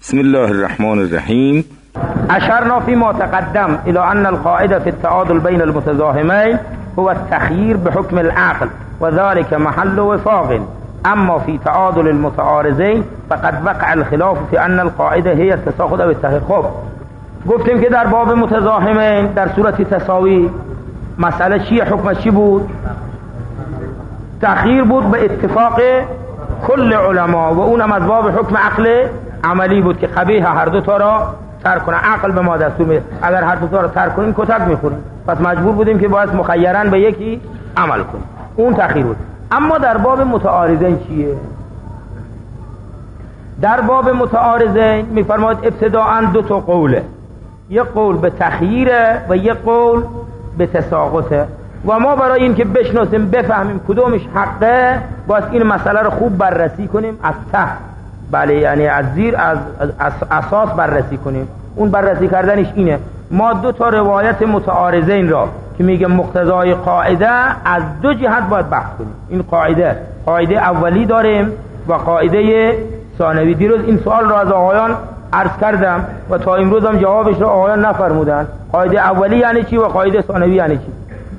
بسم الله الرحمن الرحیم. اشرنا فيما تقدم الى ان القاعده في التعادل بين المتزاحمين هو التخيير بحكم العقل وذلك محل وفاق، اما في تعادل المتعارضين فقد وقع الخلاف في ان القاعده هي التساقط او التخيير. خب گفتیم که در باب متزاحمین در صورت تساوی مسئله چیه؟ حکمش چی بود؟ تخییر بود به اتفاق کل علما و اونم از باب حکم عقل عملی بود که قبیح هر دو تا را ترک کنه. عقل به ما دستور میده اگر هر دو تا را ترک کنیم کتک میخوریم، پس مجبور بودیم که باید مخیرن به یکی عمل کنیم. اون تخییر بود. اما در باب متعارضین چیه؟ در باب متعارضین میفرماید ابتداءً دو تا قوله، یک قول به تخییره و یک قول به تساقطه و ما برای این که بشناسیم بفهمیم کدومش حقه باید این مسئله رو خوب بررسی کنیم از ته، بله یعنی از زیر از اساس بررسی کنیم. اون بررسی کردنش اینه ما دو تا روایت متعارضین را که میگه مقتضای قاعده از دو جهت باید بحث کنیم. این قاعده اولی داریم و قاعده ثانوی. دیروز این سوال را از آقایان عرض کردم و تا امروز هم جوابش را آقایان نفرمودن. قاعده اولی یعنی چی و قاعده ثانوی یعنی چی؟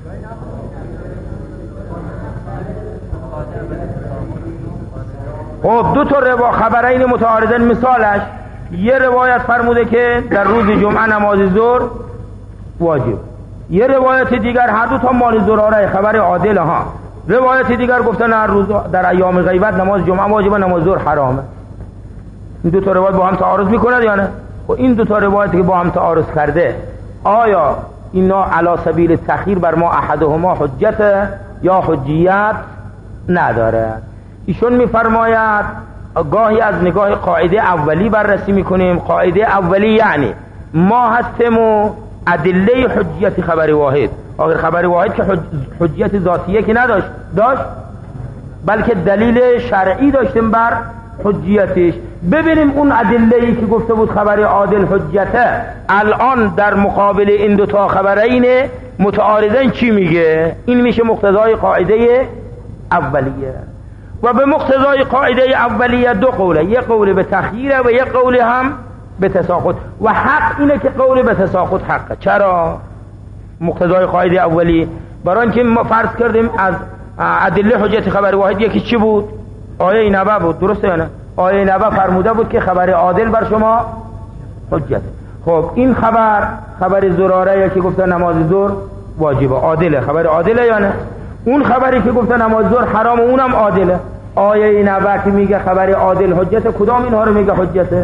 خب دو تا خبرین متعارضین، مثالش یه روایت فرموده که در روز جمعه نماز ظهر واجب، یه روایت دیگر هر دو تا مال ضراره خبر عادل ها، روایت دیگر گفتن هر روز در ایام غیبت نماز جمعه واجب و نماز ظهر حرامه. این دو تا روایت با هم تعارض میکنه یا نه؟ خب این دو تا روایتی که با هم تعارض کرده آیا اینا علی سبیل تخییر بر ما احدهما حجت یا حجیت نداره؟ ایشون میفرماید گاهی از نگاه قاعده اولی بررسی میکنیم. قاعده اولی یعنی ما هستیم و ادله حجیت خبر واحد، آخر خبر واحد که حجیت ذاتیه که داشت بلکه دلیل شرعی داشتیم بر حجیتش. ببینیم اون ادله‌ای که گفته بود خبر عادل حجته الان در مقابل این دو تا خبرین متعارضین چی میگه. این میشه مقتضای قاعده اولیه و به مقتضای قاعده اولیه دو قوله، یک قول به تخییره و یک قول هم به تساقط و حق اینه که قول به تساقط حقه. چرا؟ مقتضای قاعده اولی برای اینکه ما فرض کردیم از ادله حجت خبر واحد یکی چی بود؟ آیه نبا بود، درسته یا نه؟ آیه نبا فرموده بود که خبر عادل بر شما حجته. خب این خبر زراره که گفته نماز ظهر واجبه عادله، خبر عادله یا نه؟ اون خبری که گفته نماز ظهر حرام اونم عادله. آیه نبا که میگه خبر عادل حجته کدام اینها رو میگه حجته؟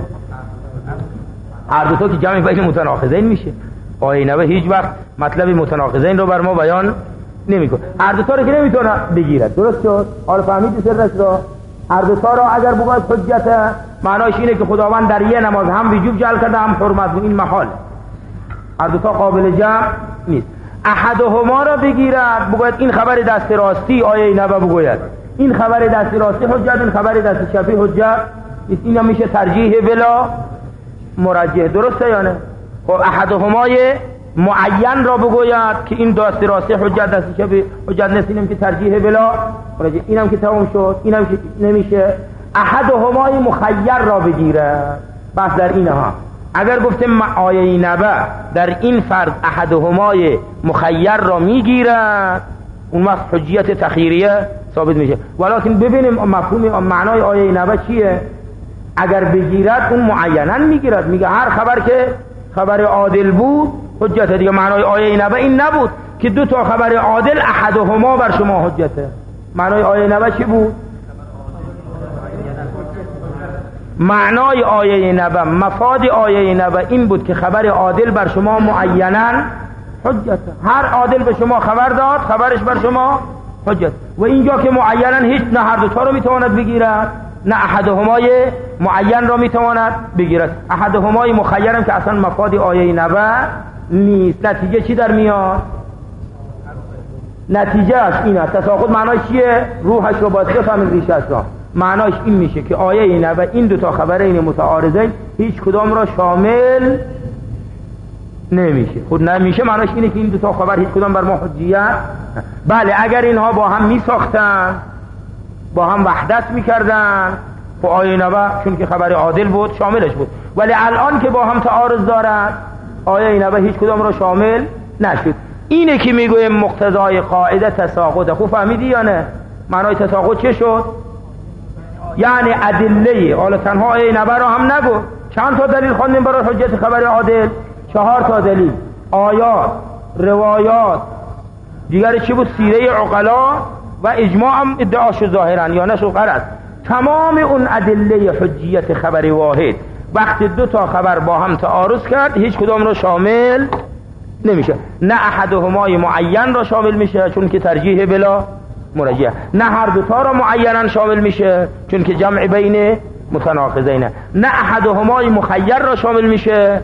هر دو تا که جمع بین متناقضین میشه. آیه نبا هیچ وقت مطلب متناقضین رو بر ما بیان نمیکنه، هر دو تا رو که نمیتونه بگیرد. درست شد؟ حالا فهمیدی سرش رو؟ هر دو تا را اگر بگوید حجته معناش اینه که خداوند در یه نماز هم وجوب جعل کرده هم حرمت، این محال، هر دو تا قابل جمع نیست. احدهما را بگیرد بگوید این خبر دست راستی آیه نبا بگوید این خبر دست راستی حجت، این خبر دست چپی حجت، این هم میشه ترجیح بلا مرجح. درسته یا نه؟ خب احدهمای معین را بگوید که این دست راستی حجت دست چپی حجت نیست، اینم که ترجیح بلا مرجح، اینم که تمام شد، اینم که نمیشه. احدهمای مخیر را بگیره. بس در اینها اگر گفتیم آیه نبا در این فرض احدهمای مخیر را میگیره اون وقت حجیت تخییریه ثابت میشه. ولیکن ببینیم مفهوم معنای آیه نبا چیه. اگر بگیرد اون معینن میگیرد، میگه هر خبر که خبر عادل بود حجت دیگه. معنای آیه نبا این نبود که دو تا خبر عادل احدهما بر شما حجته. معنای آیه نبا چی بود؟ معنای آیه نبا، مفاد آیه نبا این بود که خبر عادل بر شما معیناً حجت، هر عادل به شما خبر داد خبرش بر شما حجت. و اینجا که معیناً هیچ نه هر دو تا رو میتواند بگیرد نه احدهمای معین را میتواند بگیرد. احدهمای مخیرم که اصلا مفاد آیه نبا نیست. نتیجه چی در میاد؟ نتیجه اش اینه. تساقط معناش چیه؟ روحش رو باید بفهمید ریشش را. معناش این میشه که آیه نبا این دو تا خبرین متعارضین هیچ کدام را شامل نمیشه. خود نمیشه معناش اینه که این دو تا خبر هیچ کدام بر ما حجیت. بله اگر اینها با هم میساختن با هم وحدت میکردن خب آیه نبا چون که خبر عادل بود شاملش بود. ولی الان که با هم تعارض دارن آیه اینبه هیچ کدام را شامل نشد. اینه که میگویم مقتضای قاعده تساقطه. خوب فهمیدی یا نه؟ معنای تساقط چه شد؟ یعنی ادله، حالا تنها آیه اینبه را هم نگو، چند تا دلیل خواندیم برای حجت خبر عادل؟ 4 تا دلیل، آیات، روایات، دیگر چی بود؟ سیره عقلا و اجماع هم ادعا شد ظاهرا یا نشد غلط. تمام اون ادله حجیت خبر واحد وقتی 2 تا خبر با هم تعارض کرد هیچ کدام را شامل نمیشه. نه احدهما معین را شامل میشه چون که ترجیح بلا مرجح، نه هر 2 تا را معینا شامل میشه چون که جمع بین متناقضین، نه احدهما مخیر را شامل میشه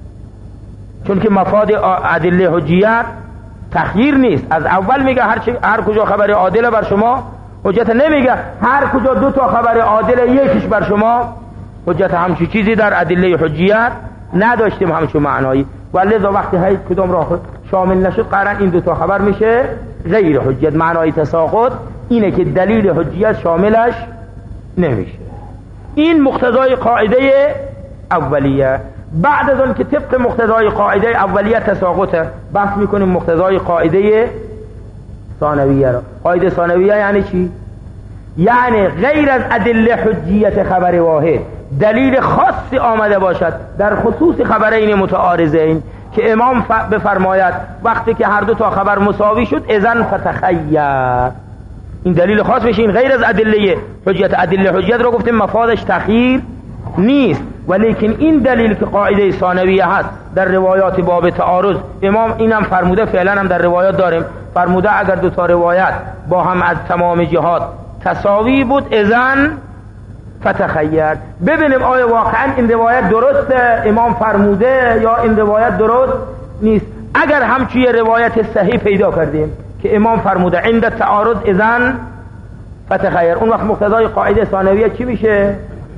چون که مفاد ادله حجیت تخییر نیست. از اول میگه هر کجا خبر عادل بر شما حجت، نمیگه هر کجا 2 تا خبر عادل یکیش بر شما حجت. همچی چیزی در ادله حجیت نداشتیم همچون معنایی، ولذا وقتی هیچ کدام را شامل نشد قرار این 2 تا خبر میشه غیر حجت. معنای تساقط اینه که دلیل حجیت شاملش نمیشه. این مقتضای قاعده اولیه. بعد از اون که طبق مقتضای قاعده اولیه تساقطه، بحث میکنیم مقتضای قاعده ثانویه را. قاعده ثانویه یعنی چی؟ یعنی غیر از ادله حجیت خبر واحد دلیل خاصی آمده باشد در خصوص خبرین متعارضین که امام بفرماید وقتی که هر 2 تا خبر مساوی شد اذن فتخیر، این دلیل خاص بشه. این غیر از ادله حجیت. ادله حجیت رو گفتیم مفادش تخییر نیست، ولیکن این دلیل که قاعده ثانویه هست در روایات باب تعارض، امام اینم فرموده، فعلا هم در روایات داریم، فرموده اگر 2 تا روایت با هم از تمام جهات تساوی بود اذن فتخیر. ببینیم آیا واقعا این روایت درسته امام فرموده یا این روایت درست نیست. اگر همچی روایت صحیح پیدا کردیم که امام فرموده عند تعارض اذن فتخیر، اون وقت مقتضای قاعده ثانویه چی میشه؟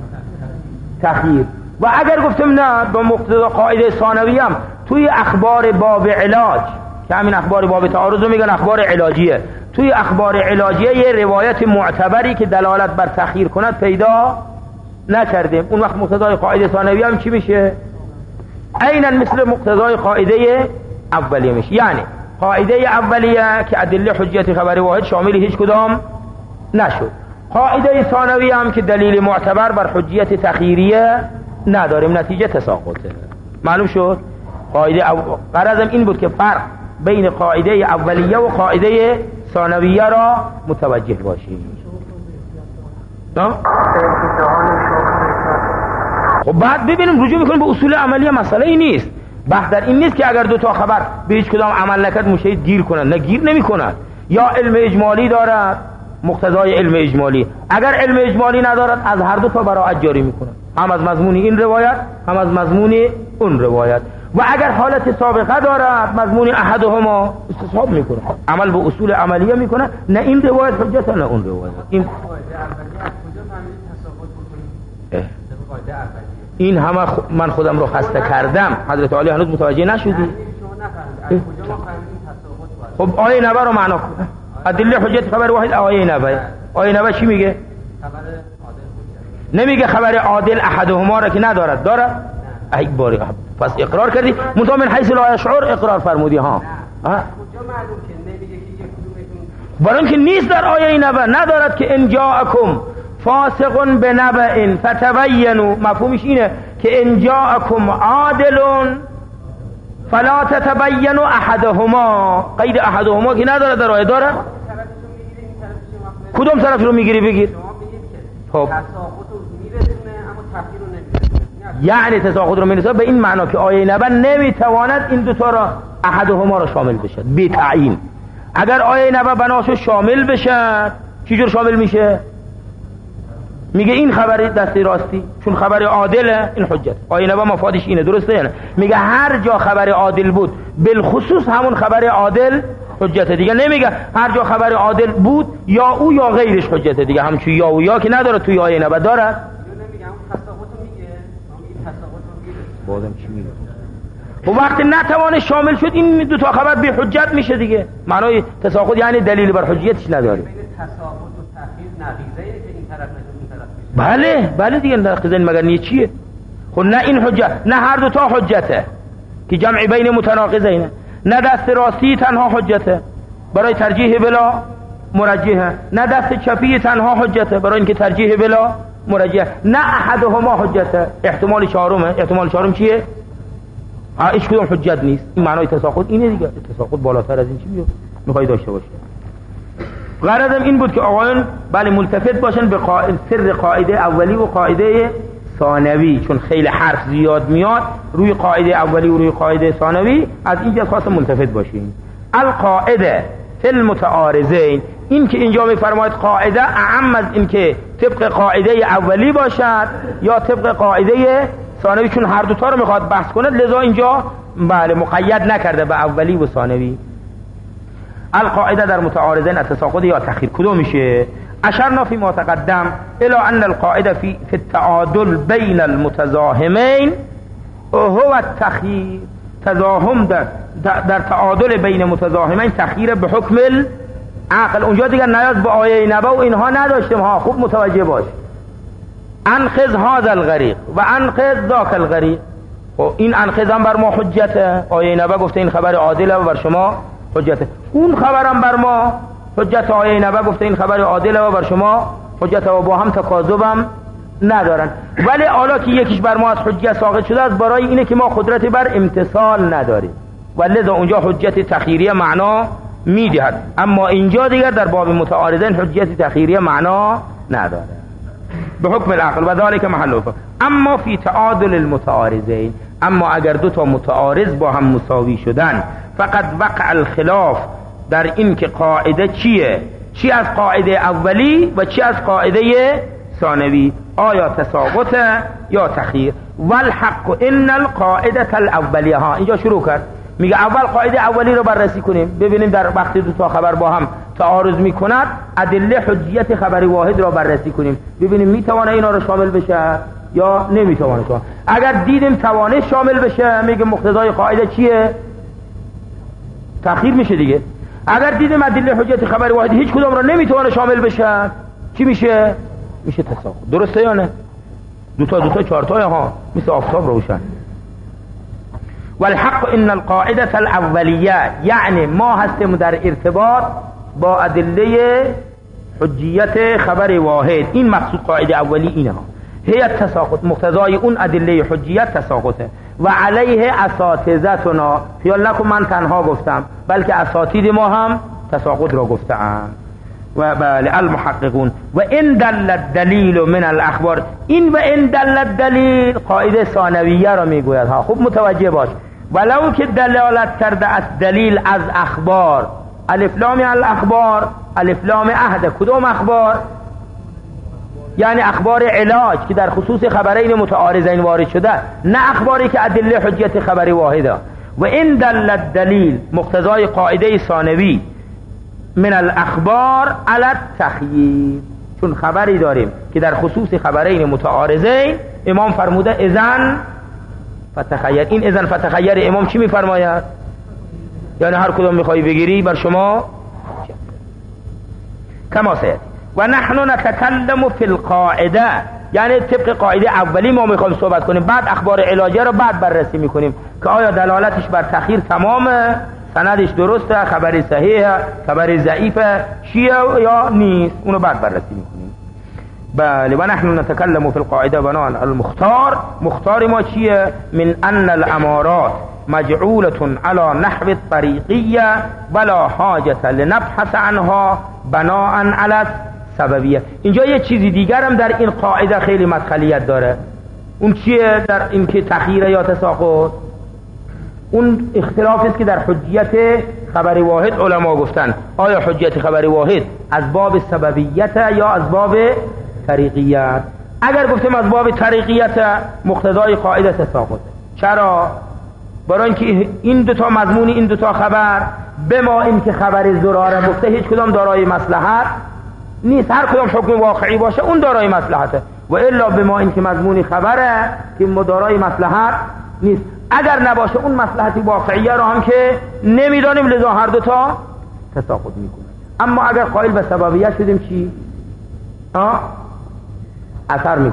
تخییر. و اگر گفتم نه با مقتضای قاعده ثانویه هم توی اخبار باب علاج، که همین اخبار باب تعارض رو میگن اخبار علاجیه، توی اخبار علاجیه یه روایت معتبری که دلالت بر تخییر کند پیدا نکردیم، اون وقت مقتضای قاعده ثانویه هم چی میشه؟ عیناً مثل مقتضای قاعده اولیه میشه. یعنی قاعده اولیه که ادله حجیت خبر واحد شامل هیچ کدام نشد، قاعده ثانویه هم که دلیل معتبر بر حجیت تخییریه نداریم، نتیجه تساقطه. معلوم شد؟ قاعده غرضم این بود که فرق بین قاعده اولیه و قاعده ثانویه را متوجه باشیم. خب بعد ببینیم رجوع میکنیم به اصول عملی. مسئله این نیست، بحث در این نیست که اگر 2 تا خبر به هیچ کدام عمل نکرد مشاهد گیر کنند، نه گیر نمی کنند. یا علم اجمالی دارد مقتضای علم اجمالی، اگر علم اجمالی ندارد از هر 2 تا براءت جاری میکنند، هم از مضمون این روایت هم از مضمون اون روایت. و اگر حالت سابقه دارد مضمون احدهما استصحاب میکنه، عمل به اصول عملیه میکنه، نه این روایت حجت نه اون روایت. این همه من خودم رو خسته کردم، حضرت علی هنوز متوجه نشدی؟ خب آیه نبه رو معنا کن. ادله حجت خبر واحد آیه نبه. آیه نبه چی میگه؟ نمیگه خبر عادل احدهما را که ندارد، دارد؟ ای باری پس اقرار کردی، منتها من حیث لا یشعر اقرار فرمودی. ها برای اینکه نیست در آیه نبه، ندارد که ان جاءکم فاسق بنبأ فتبینوا، مفهومش اینه که ان جاءکم عادل فلا تتبینوا احدهما، قید احدهما که نداره در آیه داره. کدوم طرف رو میگیری بگیر؟ خب یعنی تساقط رو میرسه به این معنا که آیه نبه نمیتواند این 2 تا را احدهما را شامل بشد بی تعیین. اگر آیه نبه بناشو شامل بشد چجور شامل میشه؟ میگه این خبری دستی راستی چون خبر عادله این حجت. آیه نبه مفادش اینه، درسته یعنی میگه هر جا خبر عادل بود بالخصوص همون خبر عادل حجت دیگه. نمیگه هر جا خبر عادل بود یا او یا غیرش حجت دیگه. همچون یا و یا که نداره توی آیه نبه دارد. بازم چی میگه؟ و وقتی نتوانه شامل شد این 2 تا خبر بی حجت میشه دیگه. معنای تساقط یعنی دلیل بر حجیتش نداره. تساقط و تأخیر نقیضه که این طرف نشون این طرف میشه. بله دیگه نقیضه مگر نیه چیه؟ خب نه این حجت، نه هر دو تا حجته که جمع بین متناقضینه، نه دست راستی تنها حجته برای ترجیح بلا مرجحه، نه دست چپی تنها حجته برای اینکه ترجیح بلا مرجحه، نه احدهما حجته. احتمال چهارمه. احتمال چهارم چیه؟ هیچ کدوم حجت نیست. این معنای تساقط اینه دیگه. تساقط بالاتر از این چی میخوای داشته باشه؟ غرضم این بود که آقایان بله ملتفت باشن به سر قاعده اولی و قاعده ثانوی، چون خیلی حرف زیاد میاد روی قاعده اولی و روی قاعده ثانوی، از اینجا خواستم ملتفت باشین. القاعده فی المتعارضین، این که اینجا میفرماید قاعده اعم از این که طبق قاعده اولی باشد یا طبق قاعده ثانوی، چون هر دوتا رو میخواد بحث کنه، لذا اینجا بله مقید نکرده به اولی و ثانوی. القاعده در متعارضین التساقط یا تخییر کدوم میشه؟ اشرنا فی ما تقدم الى ان القاعده فی التعادل بین المتزاحمین هو التخییر. تزاحم در تعادل بین متزاحمین تخییر به حکم العقل. اونجا دیگر نیاز به آیه نبا و اینها نداشتیم ها، خوب متوجه باش. انقذ هذا الغریق و انقذ ذاک الغریق. این انقذ هم بر ما حجته، آیه نبا گفته این خبر عادله و بر شما حجته. اون خبرم بر ما حجت، آیه نبا گفته این خبر عادله و بر شما حجته و با هم تکاذبم ندارن. ولی حالا که یکیش بر ما از حجت ساقط شده است، برای اینه که ما قدرتی بر امتثال نداریم و لذا اونجا حجت تخییریه معنا میدهد. اما اینجا دیگر در باب متعارضین حجت تخییریه معنا نداره به حکم العقل و ذالک محل وفق. اما فی تعادل المتعارضین، اما اگر دو تا متعارض با هم مساوی شدن، فقط وقع الخلاف در این که قاعده چیه، چی از قاعده اولی و چی از قاعده ثانوی، آیا تساقط یا تخییر. والحق ان القاعده الاولیه، ها اینجا شروع کرد میگه اول قاعده اولی رو بررسی کنیم، ببینیم در وقتی دو تا خبر با هم تعارض میکند ادله حجیت خبر واحد را بررسی کنیم، ببینیم میتونه اینا رو شامل بشه یا نمیتونه. اگر دیدیم توانه شامل بشه میگه مقتضای قاعده چیه؟ تخییر میشه دیگه. اگر دیدیم ادله حجیت خبر واحد هیچ کدوم را نمیتونه شامل بشه، چی میشه؟ میشه تساقط. درسته یا نه؟ دوتا چهارتا ها مثل آفتاب روشن. والحق ان القاعده الاولیه، یعنی ما هستیم در ارتباط با ادله حجیت خبر واحد. این مقصود قاعده اولی اینه ها، هي تساقط، مقتضای اون ادله حجیت تساقطه. و علیه اساتذتنا، خیال نکن من تنها گفتم بلکه اساتید ما هم تساقط را گفتند. و بله المحققون. و ان دل الدلیل من الاخبار، این و ان دل الدلیل قاعده ثانویه را میگوید ها، خوب متوجه باش. ولو که دلالت کرده از دلیل از اخبار، الف لام الاخبار، الف لام عهد، کدوم اخبار؟ یعنی اخبار علاج که در خصوص خبرین متعارضین وارد شده، نه اخباری که ادله حجت خبری واحده. و این دل الدلیل، مقتضای قاعده ثانوی، من الاخبار علی التخییر، چون خبری داریم که در خصوص خبرین متعارضین امام فرموده اذن فتخیر. این اذن فتخیر امام چی میفرماید؟ یعنی هر کدوم میخوای بگیری بر شما کما سید. و نحن نتکلم فی القاعده، یعنی طبق قاعده اولی ما میخوایم صحبت کنیم، بعد اخبار علاجه رو بعد بررسی میکنیم که آیا دلالتش بر تخییر تمامه، سندش درسته، خبر صحیحه، خبر ضعیفه، چیه یا نیست، اونو بعد بررسی میکنیم. بله. و نحن نتکلم فی القاعده بناء المختار، مختار ما چیه؟ من ان الامارات مجعولة على نحو الطریقیه ولا حاجة لنبحث عنها بناء على سببیه. اینجا یه چیزی دیگر هم در این قاعده خیلی مدخلیت داره. اون چیه در این که تخییر یا تساقط؟ اون اختلافی است که در حجیت خبر واحد علما گفتن آیا حجیت خبر واحد از باب سببیت یا از باب طریقیت. اگر گفتیم از باب طریقیت، مقتضای قاعده تساقط. چرا؟ برای اینکه این دوتا مضمون این دوتا خبر، به ما این که خبر زراره گفته هیچ کدام دارای مصلحت نیست، هر کدام حکم واقعی باشه اون دارای مصلحته، و الا به ما این که مضمون خبره که دارای مصلحت نیست. اگر نباشه اون مصلحتی واقعیه رو هم که نمیدانیم، لذا هر دوتا تساقط میکنه. اما اگر قائل به سببیت شدیم چی؟ اثر میکنه.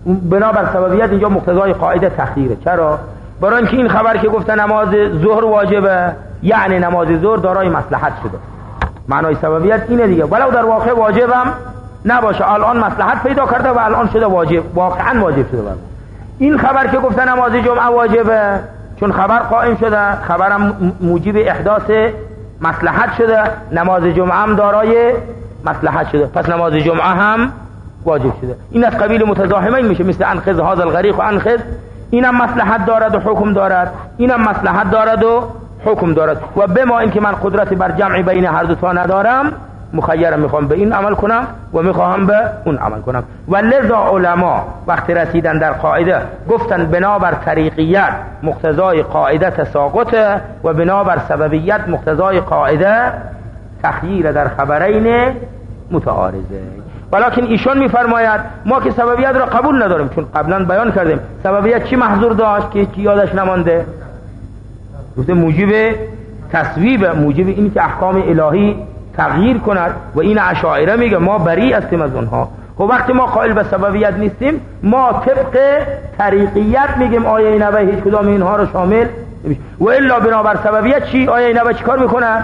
بنابر سببیت اینجا مقتضای قاعده تخییره. چرا؟ برای اینکه این خبر که گفته نماز ظهر واجبه یعنی نماز ظهر دارای مصلحت شده. معنای سببیت اینه دیگه، ولو در واقع واجبم نباشه، الان مصلحت پیدا کرده و الان شده واجب، واقعا واجب شده. این خبر که گفته نماز جمعه واجبه، چون خبر قائم شده، خبرم موجب احداث مصلحت شده، نماز جمعه هم دارای مصلحت شده، پس نماز جمعه هم واجب شده. این از قبیل متزاحمین میشه، مثل انخذ هذا الغریق و انخذ، اینم مصلحت دارد و حکم دارد، اینم مصلحت دارد و حکم دارد. و به ما اینکه من قدرت بر جمع بین هر دو تا ندارم، مخیرم، میخوام به این عمل کنم و میخوام به اون عمل کنم. و لذا علما وقتی رسیدن در قاعده گفتن بنابر طریقیت مقتضای قاعده تساقطه و بنابر سببیت مقتضای قاعده تخییر در خبرین متعارضه. ولکن ایشون میفرماید ما که سببیت را قبول نداریم، چون قبلا بیان کردیم سببیت چی محظور داشت که یادش نمانده؟ گفته موجب تصویب، موجب این که احکام الهی تغییر کند و این اشاعره میگه ما بری هستیم از اونها. خب وقتی ما قائل به سببیت نیستیم، ما طبق طریقیت میگیم آیه نبی هیچ کدام اینها رو شامل نمیشه. و الا بنابر سببیت چی؟ آیه نبی چیکار میکنه؟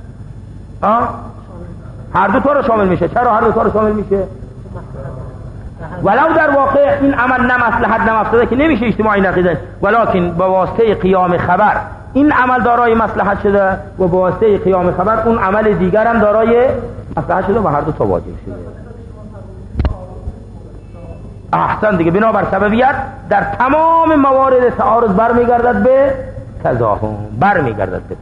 هر دو تا رو شامل میشه. چرا هر دو تا رو شامل میشه؟ ولو در واقع این عمل نه مصلحت نه مفسده که نمیشه اجتماعی نقیدن، ولکن با واسطه قیام خبر این عمل دارای مصلحت شده و با واسطه قیام خبر اون عمل دیگر هم دارای مصلحت شده و هر دو تا واجب شده. احسن دیگه، بنابر سببیت در تمام موارد تعارض برمیگردد به تضاهم، برمیگردد به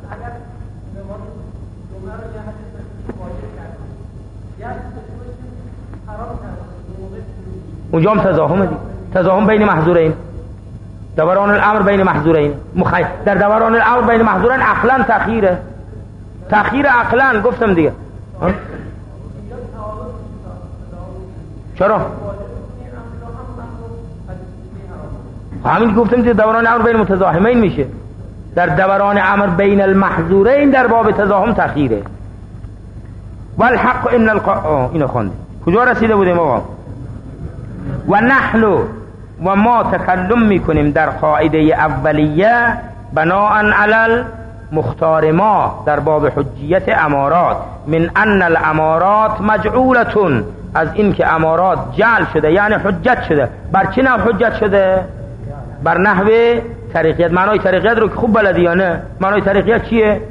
اونجا هم تضاهمه دیگه، تضاهم بین محظورین، دوران الامر بین محظورین، در دوران الامر بین محظورین عقلا تأخیره، تأخیر عقلا گفتم دیگه. چرا؟ همین گفتم دیگه، دوران الامر بین متضاهمین میشه، در دوران امر بین المحظورین در باب تضاهم تأخیره. والحق ان اینو خوندیم. کجا رسیده بودیم آقا؟ و نحن و ما تکلم میکنیم در قاعده اولیه بناء علی المختار ما در باب حجیت امارات، من ان الامارات مجعولتون، از این که امارات جعل شده یعنی حجت شده. بر چه نوع حجت شده؟ بر نحو طریقیت. معنای طریقیت رو که خوب بلدی یا نه؟ معنای طریقیت چیه؟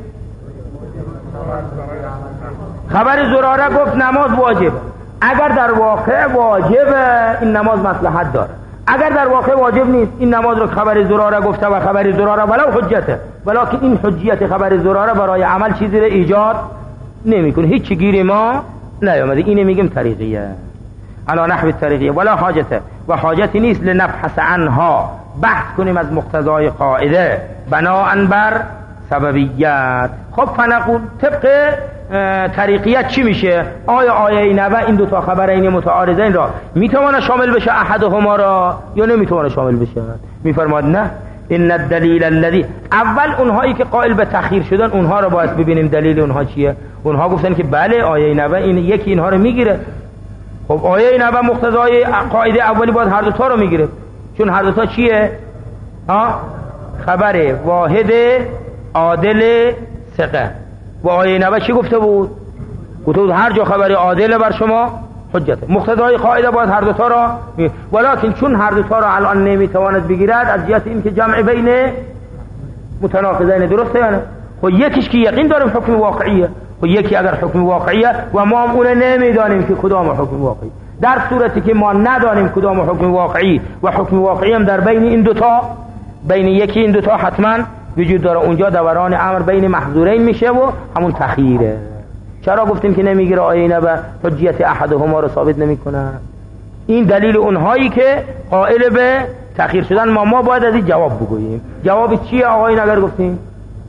خبر زراره گفت نماز واجب، اگر در واقع واجبه این نماز مصلحت داره، اگر در واقع واجب نیست این نماز رو خبر زراره گفته و خبر زراره ولو حجته، ولکن این حجیت خبر زراره برای عمل چیزی رو ایجاد نمیکنه، هیچ گیری ما نیامده. اینه میگیم طریقیه، علی نحو طریقیه ولا حاجته، و حاجتی نیست لنبحث عنها، بحث کنیم از مقتضای قاعده بناء بر سببیت. خب فنقول طبق طریقیت چی میشه؟ آیا آیه نبا این دو تا خبرین متعارضین را میتونه شامل بشه احدهما را یا نمیتونه شامل بشه؟ میفرماد نه، ان الدلیل الذی، اول اونهایی که قائل به تأخیر شدن اونها رو باید ببینیم دلیل اونها چیه. اونها گفتن که بله آیه نبا این یکی اینها رو میگیره. خب آیه نبا مقتضای قاعده اولی باید هر دو تا رو میگیره، چون هر دو تا چیه؟ خبر واحد عادل ثقه. و آیه نبا چی گفته بود؟ گفته بود هر جا خبر عادل بر شما حجته. مقتضای قاعده باید هر دو تا را ولکن چون هر دو تا را الان نمیتواند بگیرد از جهت این که جمع بین متناقضین درسته یا نه؟ خب یکیش که یقین داریم حکم واقعیه، و یکی اگر حکم واقعیه و ما هم اون نمیدانیم که کدام حکم واقعی، در صورتی که ما ندانیم کدام حکم واقعی و حکم واقعی هم در بین این دوتا، بین یکی این دوتا حتما وجود داره، اونجا دوران امر بین محظورین میشه و همون تخییره. چرا گفتیم که نمیگیره آیه نبا حجیت احدهما رو ثابت نمیکنه؟ این دلیل اونهایی که قائل به تأخیر شدن. ما باید از این جواب بگوییم. جواب چیه آقای نگر گفتیم؟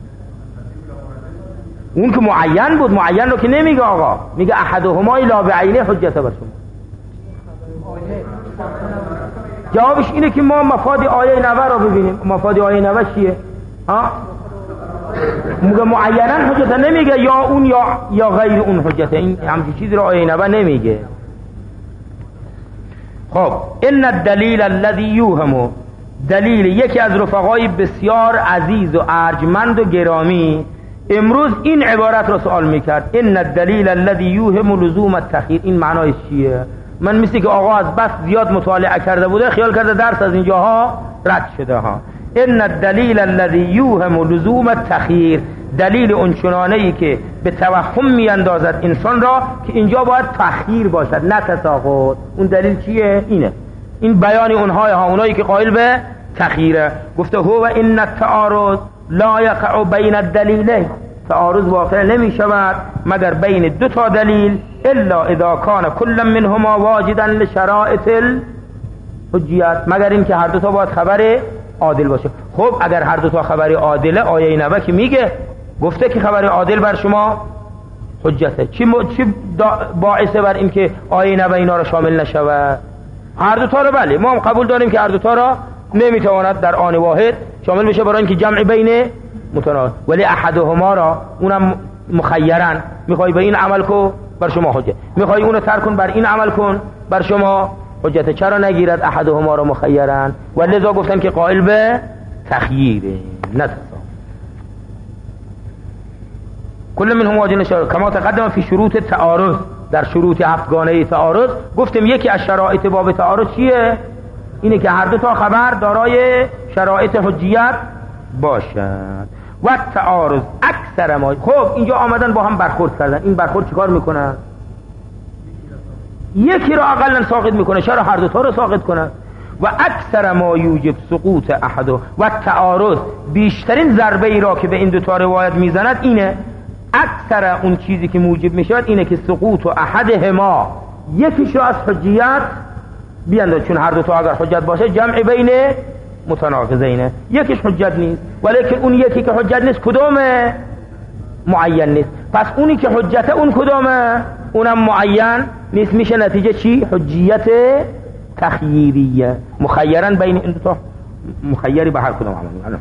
اون که معین بود، معین رو که نمیگه آقا، میگه احدهما لا بعینه حجت بر شما. جوابش اینه که ما مفاد آیه نبا رو ببینیم. مفاد آیه نبا چیه؟ میگه معینا حجت، نمیگه یا اون یا غیر اون حجت. این همچین چیزی رو آیه نبا نمیگه. خب ان الدلیل الذی یوهم، دلیل یکی از رفقای بسیار عزیز و ارجمند و گرامی امروز این عبارت رو سوال میکرد، ان الدلیل الذی یوهم لزوم التخییر. این معنایش چیه؟ من مثل که آقا از بس زیاد مطالعه کرده بوده خیال کرده درس از اینجاها رد شده ها. ان الدلیل الذی یوهم لزوم التخییر، دلیل اونچنانه‌ای که به توهم میاندازد انسان را که اینجا باید تخییر باشد نه تساقط. اون دلیل چیه؟ اینه، این بیان اونایی که قائل به تخییره. گفته هو ان التعارض لا یقع بین الدلیلین، تعارض واقع نمی شود مگر بین دو تا دلیل، الا اذا کان کل منهما واجدا لشرائط الحجیت، مگر اینکه هر دو تا باید خبر عادل باشه. خب اگر هر دو تا خبر عادله، آیه نبی که میگه گفته که خبر عادل بر شما حجته، چی باعثه بر این که آیه نبی اینا رو شامل نشود؟ هر دو تا رو بله ما هم قبول داریم که هر دو تا را نمیتواند در آن واحد شامل بشه برای اینکه جمع بین متناقض، ولی احدهما را اونم مخیرن، میخوای به این عمل کن بر شما حجت، میخوای اونو ترک کن بر این عمل کن بر شما حجت. چرا نگیرد احدهما را مخیرن؟ ولذا گفتن که قائل به تخییره نه تصاقط. کل منهم واجد نشار کما تقدم فی شروط تعارض، در شروط هفتگانه تعارض گفتیم یکی از شرایط باب تعارض چیه؟ اینه که هر دو تا خبر دارای شرایط حجیت باشد. و تعارض اکثر ما، خب اینجا آمدن با هم برخورد کردن، این برخورد چیکار میکنن؟ یکی را اقلا ساقط میکنه، چرا هر دو تا رو ساقط کنن؟ و اکثر ما یوجب سقوط احد و تعارض، بیشترین ضربه ای را که به این دو تا روایت میزند اینه، اکثر اون چیزی که موجب میشود اینه که سقوط و احدهما، یکیش را از حجیت بیانداز، چون هر دو تا اگر حجت باشه جمع بین متناقضینه، یکیش حجت نیست، ولیکن اون یکی که حجت نیست کدومه؟ معین نیست. پس اونی که حجته اون کدومه؟ اونم معین نیست. میشه نتیجه چی؟ حجیت تخییریه، مخیرن بین این دو تا، مخیری به هر کدوم عمل.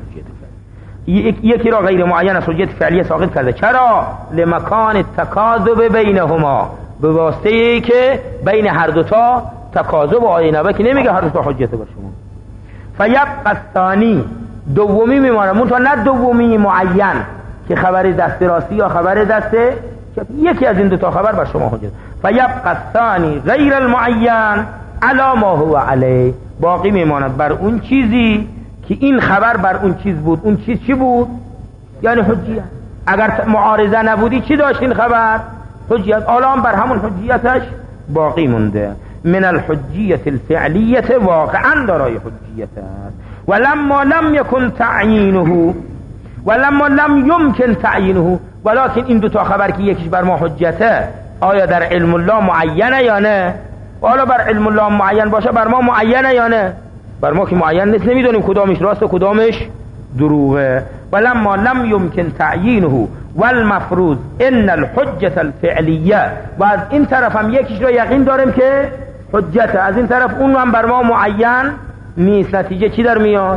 یکی را غیر معین از حجت فعلیه ساقط کرده، چرا؟ لمکان تکاذب بینهما، به واسطه ای که بین هر دو تا تکاذب و آیه نبی که نمیگه هر دو تا حجت بر شما. فیبقى الثانی، دومی میمانه، منتها نه دومی معین که خبر دست راستی یا خبر دست، یکی از این دو تا خبر بر شما حجت. فیبقى الثانی غیر المعین علی ما هو علیه، باقی میماند بر اون چیزی که این خبر بر اون چیز بود. اون چیز چی بود؟ یعنی حجیت. اگر معارضه نبودی چی داشت این خبر؟ حجیت. الان بر همون حجیتش باقی مونده. من الحجیت الفعلیت، واقعا دارای حجیت است. ولما لم یکن تعیینه، ولما لم یمکن تعیینه، ولکن این دو تا خبر که یکیش بر ما حجته، آیا در علم الله معینه یا نه؟ حالا بر علم الله معین باشه بر ما معینه یا نه؟ بر ما که معین نیست، نمیدونیم کدامش راست و کدامش دروغه. ولما لم یمکن تعیینه والمفروض ان الحجة الفعلیه، و از این طرف هم یکیش را یقین داریم که حجته، از این طرف اون هم بر ما معین نیست. نتیجه چی در میاد؟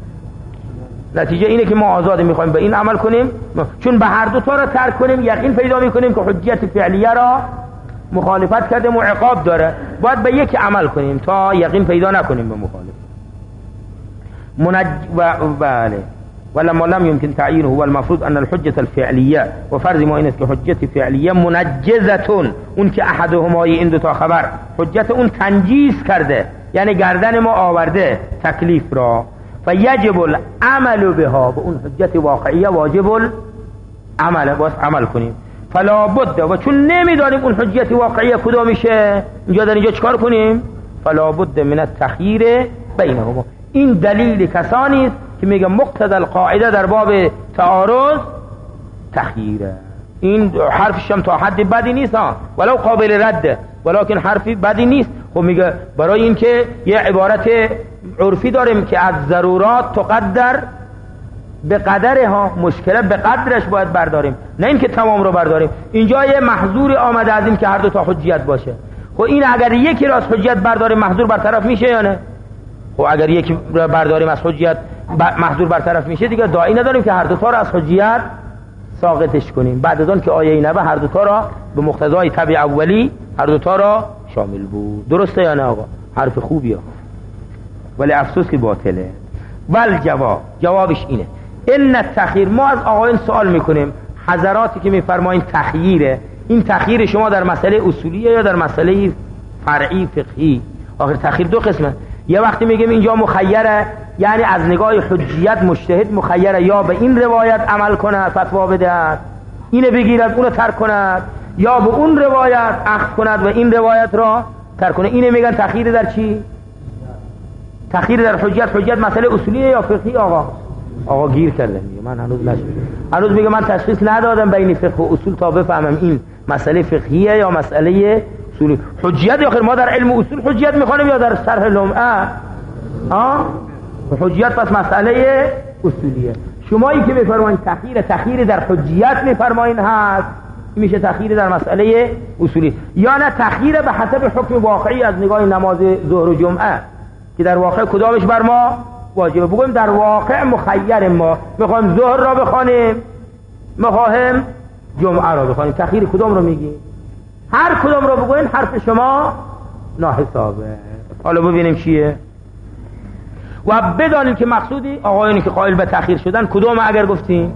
نتیجه اینه که ما آزاده میخوایم به این عمل کنیم، چون به هر دو تا را ترک کنیم یقین پیدا میکنیم که حجت فعلیه را مخالفت کرده و عقاب داره، باید به یک عمل کنیم تا یقین پیدا نکنیم به مخالف. بله. ولما لم يمكن تعيينه هو المفروض ان الحجة الفعلية، و فرض ما این است که حجت فعلیه منجزتون، اون که احدهما این دو تا خبر حجت اون تنجیز کرده، یعنی گردن ما آورده تکلیف را، فیجب العمل بها، به اون حجت واقعیه واجب العمل، باید عمل کنیم. فلا بد، و چون نمیدانیم اون حجت واقعیه کدام میشه، اینجا در اینجا چکار کنیم؟ فلا بد من التخییر بینهما. این دلیل کسانی است که میگه مقتضی القاعده در باب تعارض تخییره. این حرفش هم تا حد بدی نیست ها، ولو قابل رده، ولکن حرفی بدی نیست. خب میگه برای این که یه عبارت عرفی داریم که از ضرورات تقدر به قدرها، مشکله به قدرش باید برداریم، نه این که تمام رو برداریم. اینجا یه محظوری آمده از این که هر دو تا حجیت باشه. خب این اگر یکی را از حجیت برداریم محظور برطرف میشه یا نه؟ خب اگر یکی را برداریم از حجیت محظور برطرف میشه، دیگه داعی نداریم که هر دو تا را از حجیت ساقطش کنیم، بعد از آن که آیه نبی هر دو تا را به مقتضای طبع اولی هر دو تا را شامل بود. درسته یا نه آقا؟ حرف خوبیه ولی افسوس که باطله. جوابش اینه ان التخییر. ما از آقایان سوال میکنیم حضراتی که میفرمایین تخییره، این تخییر شما در مسئله اصولیه یا در مسئله فرعی فقهی؟ آخر تخییر دو قسمه. یه وقتی میگیم اینجا مخیره، یعنی از نگاه حجیت مجتهد مخیره یا به این روایت عمل کند فتوا بدهد اینو بگیرد اونو ترک کند، یا به اون روایت اخذ کند و این روایت را ترک کند. اینو میگن تخییر در چی؟ تخییر در حجیت. حجیت مسئله اصولیه یا فقهی؟ آقا گیر کرده میگه من هنوز میگه من تشخیص ندادم بین فقه و اصول تا بفهمم این مسئله فقهیه یا مسئله اصولی. حجیت آخر ما در علم اصول حجیت میخوانیم یا در شرح لمعه؟ حجیت پس مسئله اصولیه. شمایی که میفرمایین تخییر در حجیت میفرمایین هست، این میشه تخییر در مسئله اصولی. یا نه تخییر به حسب حکم واقعی از نگاه نماز ظهر و جمعه که در واقع کدامش بر ما واجبه. بگویم در واقع مخیر ما میخوایم ظهر را بخوانیم، میخوایم جمعه را بخوانیم، تخییر کدام رو میگی؟ هر کدام رو بگوین حرف شما ناحسابه. حالا ببینیم چیه و بدانیم که مقصودی آقایانی که قائل به تخییر شدن کدام اگر گفتیم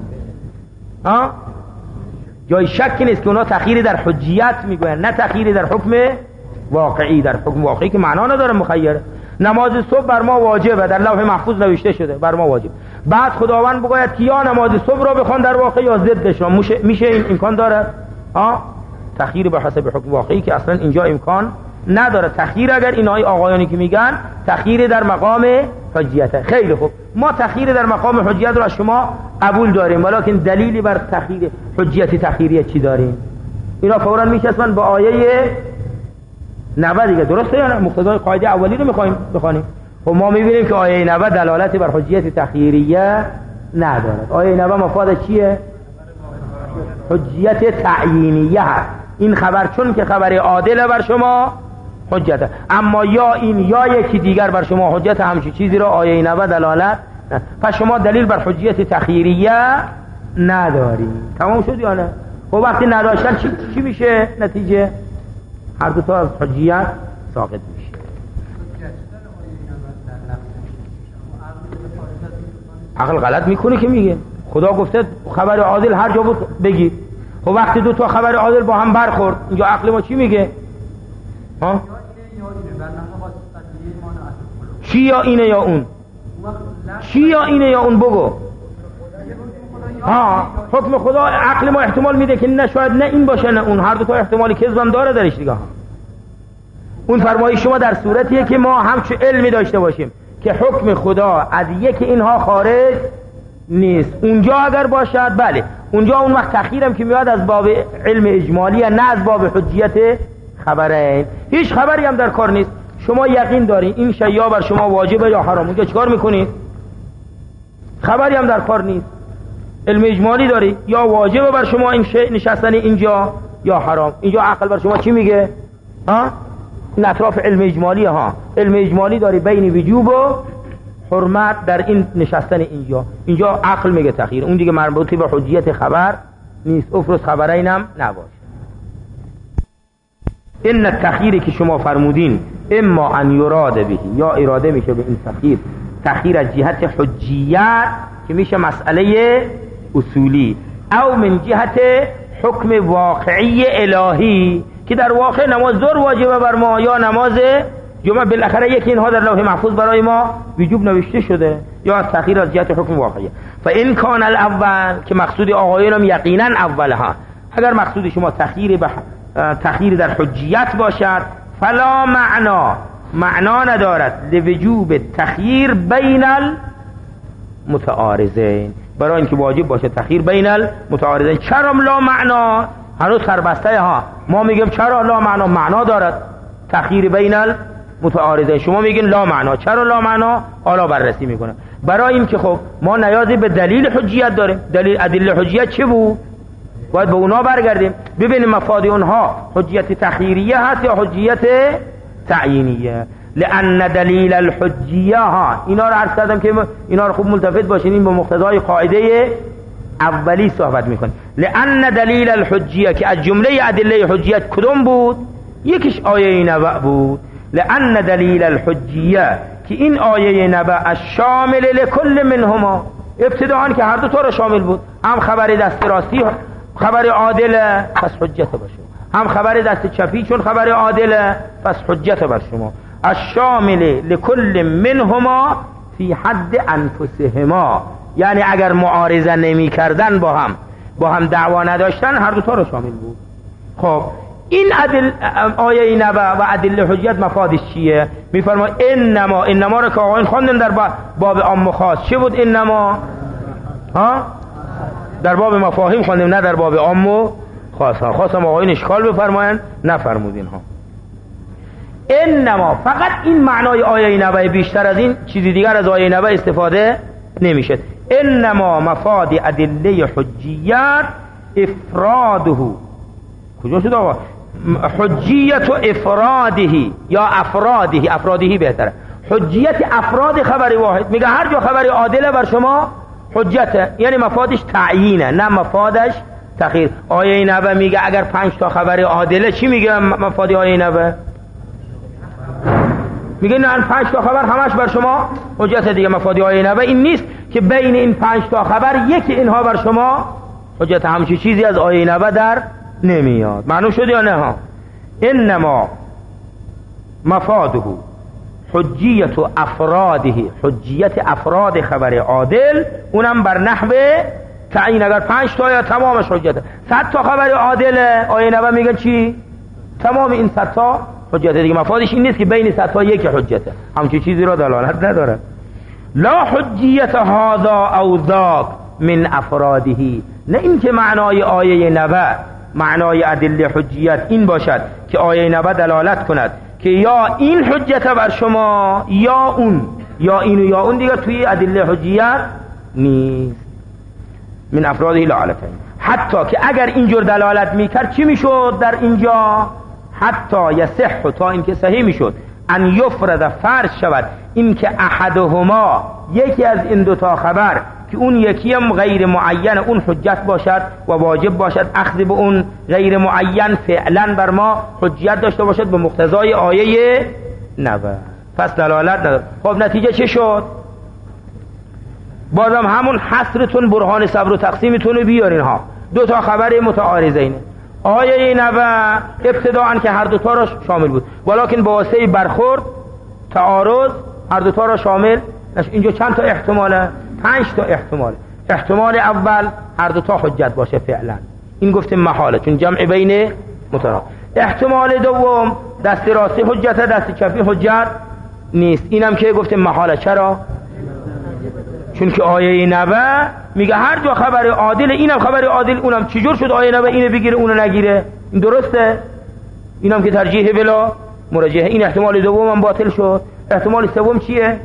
جای شکی نیست که اونا تخییری در حجیت میگوین، نه تخییری در حکم واقعی. در حکم واقعی که معنا نداره مخیر. نماز صبح بر ما واجبه، در لوح محفوظ نوشته شده بر ما واجب. بعد خداوند بگوید که یا نماز صبح را بخوان در واقع یا ضدش را. میشه این امکان داره؟ تخییر به حسب حکم واقعی که اصلا اینجا امکان نداره. تخییر اگر اینای آقایانی که میگن تخییر در مقام حجیت، خیلی خوب، ما تخییر در مقام حجیت رو از شما قبول داریم، ولیکن دلیلی بر تخییر حجیت تخییریه چی داریم؟ اینا فوراً میچسبن به آیه 90 دیگه، درسته یا نه؟ مقتضای قاعده اولی رو میخوایم بخونیم. و ما میبینیم که آیه 90 دلالتی بر حجیت تخییریه ندارد. آیه 90 مفاد چیه؟ حجیت تعیینیه هست. این خبر چون که خبر عادله بر شما حجته، اما یا این یا یکی دیگر بر شما حجت همچی چیزی رو آیه 90 دلالت نه. پس شما دلیل بر حجیت تخییریه نداری. تمام شد یا نه؟ خب وقتی نداشتن چی میشه نتیجه؟ هر دو تا از حجیت ساقط میشه. عقل غلط میکنه که میگه خدا گفته خبر عادل هر جا بود بگی. خب وقتی دو تا خبر عادل با هم برخورد اینجا عقل ما چی میگه؟ چی یا اینه یا اون؟ چی یا اینه یا اون بگو. حکم خدا عقل ما احتمال میده که نه شاید نه این باشه نه اون، هر دو تا احتمالی کذبم داره درش دیگه. اون فرمایش شما در صورتیه که ما همچه علمی داشته باشیم که حکم خدا از یکی اینها خارج نیست. اونجا اگر باشد بله، اونجا اون وقت تخییرم که میاد از باب علم اجمالی نه از باب حجیت خبرین. هیچ خبری هم در کار نیست، شما یقین داری این شیء بر شما واجبه یا حرام، اونجا چیکار میکنی؟ خبری هم در کار نیست، علم اجمالی داری، یا واجبه بر شما این شیء نشستن اینجا یا حرام. اینجا عقل بر شما چی میگه؟ این اطراف علم اجمالی علم اجمالی داری بین وجوب و حرمت در این نشستن اینجا عقل میگه تخییر، اون دیگه مربوطی به حجیت خبر نیست. افرض خبرینم نباشه. این تخییری که شما فرمودین اما ان یراد به، یا اراده میشه به این تخییر از جهت حجیت که میشه مسئله اصولی، او من جهت حکم واقعی الهی که در واقع نماز ظهر واجبه بر ما یا نماز جمعه، بالاخره یکی اینها در لوح محفوظ برای ما وجوب نوشته شده، یا از تخییر از جهت حکم واقعی. فان کان الاول که مقصود آقایانم یقینا اولها، اگر مقصود شما تخییر در حجیت باشد فلا معنا ندارد لوجوب تخییر بین المتعارضین، برای اینکه واجب باشه تخییر بین المتعارضین. چرا لا معنا؟ هنوز خربسته ما میگیم چرا لا معنا دارد تخییر بین المتعارضین، شما میگین لا معنا. چرا لا معنا؟ حالا بررسی میکنه. برای این که خب ما نیازی به دلیل حجیت داریم. دلیل حجیت چه بود؟ باید به اونا برگردیم ببینیم مفاد اونها حجیت تخییریه هست یا حجیت تعیینیه. لأن دلیل الحجیه اینا رو عرض کردم که اینا رو خوب ملتفت باشین، این به مقتضای قاعده اولی صحبت میکنه. لأن دلیل الحجیه که از جمله ادله حجیت کدوم بود؟ یکیش آیه نبأ بود. لأن دلیل الحجیه که این آیه نبأ الشامل لكل منهما، ابتداءً که هر دو تا را شامل بود، هم خبر دست راستی خبر عادله پس حجت بر شما، هم خبر دست چپی چون خبر عادله پس حجت بر شما. الشامل لكل منهما فی حد انفسهما، یعنی اگر معارضه نمی کردن با هم دعوا نداشتن هر دو تا را شامل بود. خب این آیه نبأ و ادله حجیت مفادش چیه؟ میفرماید انما رو که آقایون خواندن در باب عام و خاص چه بود؟ انما در باب مفاهیم خواندیم، نه در باب عام و خاص. خواستم آقایون اشکال بفرمایند، نفرمودین ها. انما فقط این معنای آیه نبأ، بیشتر از این چیزی دیگر از آیه نبأ استفاده نمیشه. انما مفاد ادله حجیت افراده، کجا شد آقا؟ حجیت و افرادهی یا افرادهی بهتره. حجیت افراد خبر واحد، میگه هر جا خبر عادله بر شما حجته، یعنی مفادش تعیینه نه مفادش تخییر. آیه نبأ میگه اگر 5 تا خبر عادله، چی میگه مفاد آیه نبأ؟ میگه نه 5 تا خبر همش بر شما حجت دیگه. مفاد آیه نبأ این نیست که بین این 5 تا خبر یکی اینها بر شما حجت، همچین چیزی از آیه نبأ در نمیاد. معلوم شد یا نه ها؟ انما مفاده حجیت و افراده، حجیت افراد خبر عادل، اونم بر نحو تعیین. اگر 5 تا یا تمامش حجته، 100 تا خبر عادل آیه نبأ میگه چی؟ تمام این 100 تا حجته دیگه. مفادش این نیست که بین 100 تا یک حجته، همچین چیزی را دلالت نداره. لا حجیت هذا او ذاک من افراده، نه این که معنای آیه نبأ، معنای ادله حجیت این باشد که آیه نبأ دلالت کند که یا این حجت بر شما یا اون، یا این و یا اون دیگه توی ادله حجیت نیست. من افراده لا علتین، حتی که اگر اینجور دلالت میکرد چی میشد در اینجا؟ حتی یصح، تا اینکه صحیح میشد، ان یفرد فرض شود این که احدهما، یکی از این دو تا خبر که اون یکیم غیر معین، اون حجت باشد و واجب باشد اخذ به اون غیر معین فعلا بر ما حجت داشته باشد به مقتضای آیه نبأ، پس دلالت نداره. خب نتیجه چه شد؟ بازم همون حصرتون برهان صبر و تقسیمتون رو بیارین ها. 2 تا خبر متعارضین، آیه نبأ ابتداءً که هر 2 تا را شامل بود، ولکن با واسطه برخورد تعارض هر 2 تا را شامل نشد. اینجا چند تا احتماله؟ 5 تا احتمال. احتمال اول هر 2 تا حجت باشه فعلا، این گفتیم محاله چون جمع بین مترادف. احتمال دوم دست راستی حجت، دست چپی حجت نیست، اینم که گفتیم محاله. چرا؟ چون که آیه نبأ میگه هر جا خبر عادل، اینم خبر عادل، اونم. چجور شد آیه نبأ اینو بگیره اونو نگیره؟ این درسته؟ اینم که ترجیح بلا مراجعه. این احتمال دوم هم باطل شد. احتمال سوم چیه؟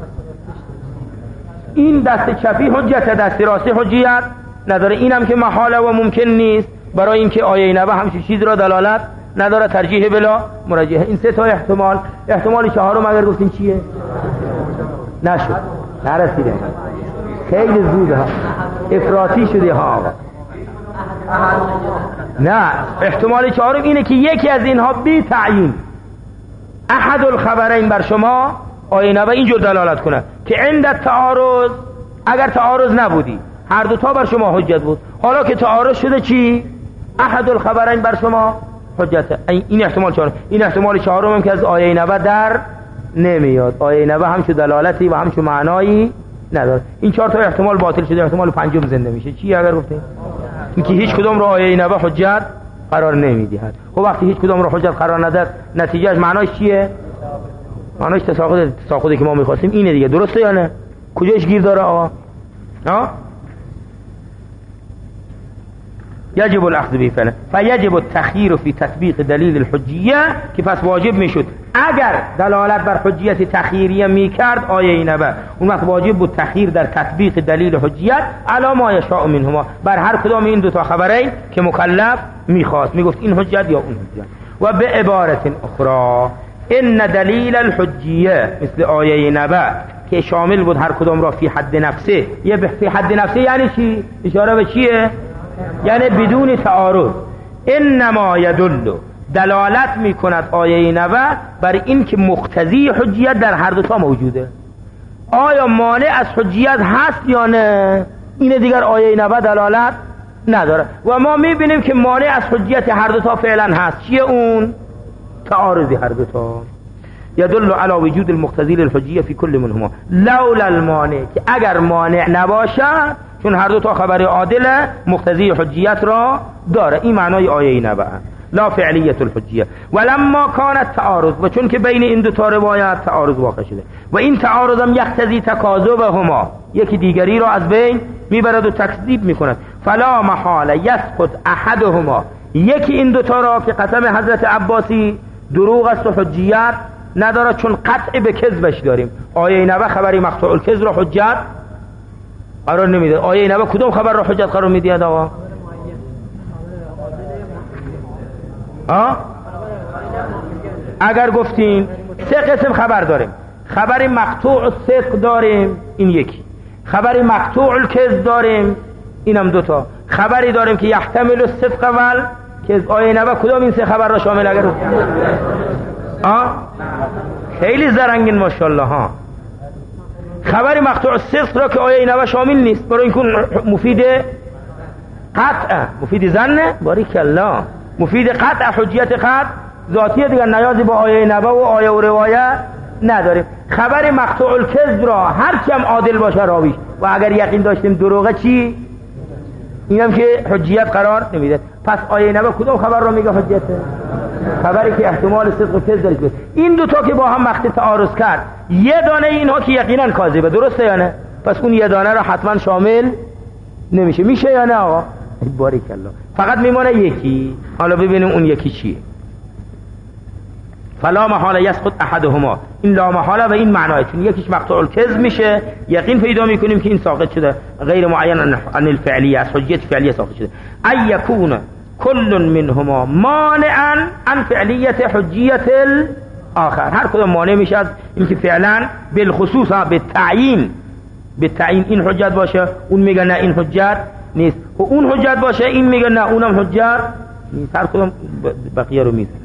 این دست چپی حجت، دست راستی حجیت نداره، اینم که محاله و ممکن نیست، برای اینکه آیه نبأ همچین چیز را دلالت نداره، ترجیح بلا مراجعه. این 3 تا احتمال. احتمال چهارم اگر گفتیم چیه؟ نشد، نرسیده، خیلی زوده ها، افراطی شده ها. نه، احتمال چهارم اینه که یکی از اینها بی تعیین احد الخبرین بر شما آیه نبأ اینجور دلالت کنه که عند تعارض، اگر تعارض نبودی هر 2 تا بر شما حجت بود، حالا که تعارض شده چی؟ احد الخبرین بر شما حجته. این احتمال چهارم. این احتمال چهارم هم که از آیه نبأ در نمیاد. آیه نبأ همچون دلالتی و همچون معنایی نداره. این 4 تا احتمال باطل شده، احتمال پنجم زنده میشه. چی اگر گفتیم؟ اینکه هیچ کدوم رو آیه نبأ حجت قرار نمیدهد. خب وقتی هیچ کدوم رو حجت قرار نداد، نتیجهش معناش چیه؟ معناش تساقطی که ما می‌خواستیم اینه دیگه. درسته یا نه؟ کجاش گیر داره آقا؟ یجب الاخذ به فعلا فیجب التخییر فی تطبیق دلیل الحجیه، که پس واجب میشد اگر دلالت بر حجیت تخییریه میکرد آیه نبأ، اون وقت واجب بود تخییر در تطبیق دلیل حجیت علی ما یشاء منهما، بر هر کدام این 2 تا خبرین که مکلف میخواست، میگفت این حجت یا اون حجت. و به عبارت اخرى ان دلیل الحجیه مثل آیه نبأ که شامل بود هر کدام را فی حد نفسه. یه فی حد نفسه یعنی چی؟ اشاره به چیه؟ یعنی بدون تعارض. انما یدل دلالت میکند آیه 90 بر این که مقتضی حجیت در هر دوتا موجوده. آیا مانع از حجیت هست یا نه؟ اینه دیگر آیه 90 دلالت نداره و ما میبینیم که مانع از حجیت هر دوتا فعلا هست. چیه اون؟ تعارضی هر دوتا. یدل علی وجود المقتضی للحجیه فی کل منهما لولا المانع، که اگر مانع نباشد، چون هر دوتا خبر عادله مقتضی حجیت را داره. این معنای آیه 90 لا فعلیت الحجیه. ولما کانت تعارض، و چون که بین این دو تا روایت تعارض واقع شده و این تعارض هم یقتضی تکاذبهما، یکی دیگری را از بین میبرد و تکذیب میکند. فلا محاله یسقط احدهما، یکی این دو تا را که قسم حضرت عباسی دروغ است و حجیت نداره، چون قطع به کذبش داریم. آیه 90 خبری مقطوع الکذب را حجت قرار نمیده. آیه 90 کدوم خبر را حجت قرار میده آقا؟ اگر گفتین سه قسم خبر داریم، خبر مقطوع الصدق داریم، این یکی. خبر مقطوع الکذب داریم، اینم دوتا. خبری داریم که یحتمل الصدق ول که آیه 90 کدام این سه خبر را شامل؟ اگر خیلی زرنگین ماشاءالله ها. خبر مقطوع الصدق را که آیه 90 شامل نیست، برای این کن مفید قطع، مفید ظن، باریک الله، مفید قطع، حجیت قطع ذاتیه دیگر، نیازی با آیه 90 و آیه و روایه نداریم. خبر مقطوع الکذب را هر کم عادل باشه راویش و اگر یقین داشتیم دروغه چی؟ اینم که حجیت قرار نمیده. پس آیه 90 کدوم خبر را میگه حجیته؟ خبری که احتمال صدق و کذب داره. این دوتا که با هم وقتی تعارض کرد، یه دانه اینها که یقینا کاذبه، درسته یا نه؟ پس اون یه دانه را حتما شامل نمیشه. میشه یا نه آقا؟ باریک الله. فقط میمونه یکی. حالا ببینیم اون یکی چیه. فلا محاله یسقط احدهما، این لا محاله و این معناه، چون یکیش مقطوع الکذب میشه، یقین پیدا میکنیم که این ساقط شده، غیر معین عن الفعلیه، از حجیت فعلیه ساقط شده. ای یکون کل منهما مانعا عن فعلیت حجیت الاخر، هر کدوم مانع میشه از اینکه فعلا بالخصوص به تعیین این حجت باشه، اون میگه نه این حجت نیست، و اون حجت باشه این میگه نه اونم حجت نیست. هر کدوم بقیه رو میزنه.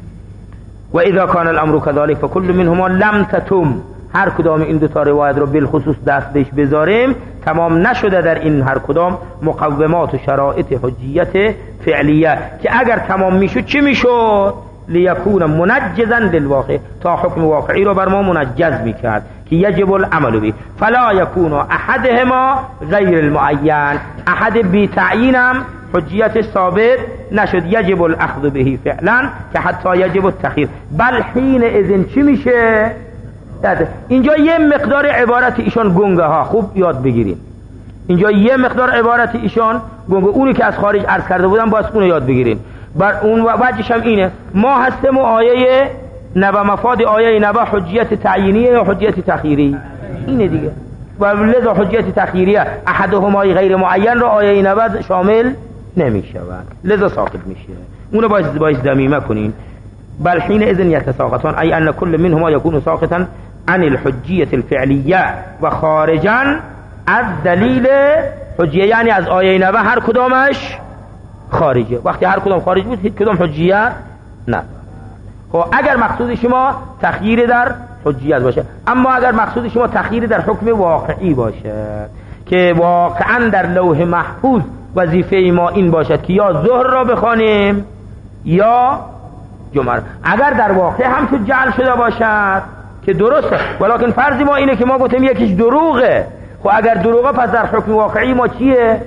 و اذا کان الامر كذلك فكل منهما لم تتم، هر کدام این دو تا روایت رو بالخصوص دست بهش بذاریم، تمام نشده در این هر کدام مقومات و شرایط حجیت فعلیه، که اگر تمام میشد چی میشد؟ لیکون منجزا للواقع، تا حکم واقعی رو بر ما منجز میکرد که یجب العمل به. فلا یکون احدهما غیر المعین، احد بی تعیینم حجیت ثابت نشد، یجب الاخذ به فعلا که حتی یجب التخییر. بل حین اذن چی میشه؟ اینجا یه مقدار عبارت ایشان گنگه ها، خوب یاد بگیرین. اینجا یه مقدار عبارت ایشان گنگه، اونی که از خارج عرض کرده بودم باید اونو یاد بگیرین. بر اون وجهش هم اینه، ما هستیم و آیه نبا مفاد آیه نبا حجیت تعیینیه یا حجیت تخییری، اینه دیگه. و لذا حجیت تخییریه احدهما غیر معین را آیه نبا شامل نمیشه، لذا ساقط میشه. اونو باید ضمیمه کنین. بل حين اذن يتساقطان، ای ان كل منهما يكون ساقطا عن الحجیه الفعلیه و خارجا از دلیل حجیه، یعنی از آیه نبا هر کدامش خارجه. وقتی هر کدام خارج بود هیچ کدام حجیت نه. خب اگر مقصود شما تخییر در حجیت باشه، اما اگر مقصود شما تخییر در حکم واقعی باشه که واقعا در لوح محفوظ وظیفه ما این باشد که یا ظهر را بخوانیم یا جمعه، اگر در واقع هم تو جعل شده باشد که درسته، ولیکن فرض ما اینه که ما گفتیم یکیش دروغه. خب اگر دروغه پس در حکم واقعی ما چیه؟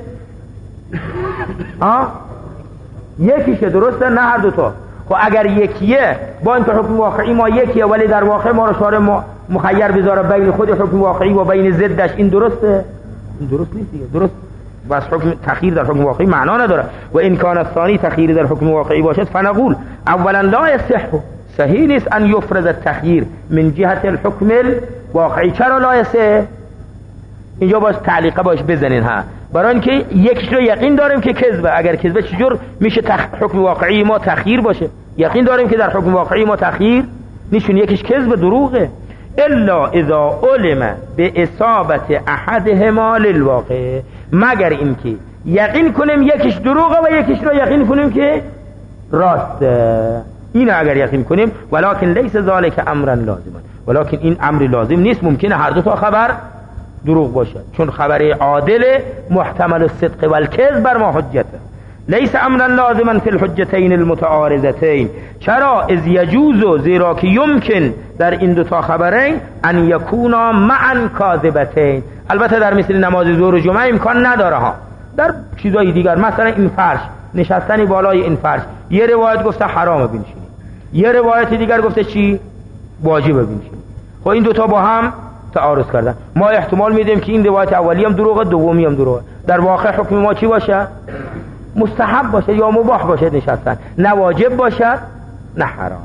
یکیشه، درسته؟ نه هر دوتا. خب اگر یکیه، با اینکه حکم واقعی ما یکیه ولی در واقع ما رو شارع مخیر بذاره بین خود حکم واقعی و بین ضدش، این درسته؟ این درست نیست دیگه. درست بس حکم تخییر در حکم واقعی معنا نداره. و این کان الثانی تخییر در حکم واقعی باشد فنقول اولا لا یصح، صحیح نیست ان یفرض التخییر من جهت الحکم الواقعی. چرا لا یصح؟ اینجا باز تعلیقه باش بزنین ها، برای اینکه یکیش رو یقین داریم که کذبه. اگر کذبه چجور میشه حکم واقعی ما تخییر باشه؟ یقین داریم که در حکم واقعی ما تخییر نیشون، یکیش کذبه دروغه. الا اذا علم به اصابت احدهما للواقع، مگر اینکه یقین کنیم یکیش دروغه و یکیش رو یقین کنیم که راسته. این اگر یقین کنیم ولکن لیس ذالک امرا لازما، ولکن این امر لازم نیست، ممکنه هر دو تا خبر دروغ باشد، چون خبر عادل محتمل الصدق والکذب بر ما حجته. لیس امرا لازما فی الحجتین المتعارضتین. چرا؟ اذ یجوز، زیرا که یمکن در این دو تا خبرین ان یکونا معا کاذبتین. البته در مثل نماز ظهر و جمعه امکان نداره ها، در چیزای دیگر مثلا این فرش، نشستنی بالای این فرش، یه روایت گفته حرامه بنشینی، یه روایت دیگر گفته چی؟ واجبه بنشینی. خب این دوتا با هم تعارض کردن. ما احتمال میدیم که این روایت اولی هم دروغه، دومی هم دروغه. در واقع حکم ما چی باشه؟ مستحب باشه یا مباح باشه نشستن، نه واجب باشد نه حرام.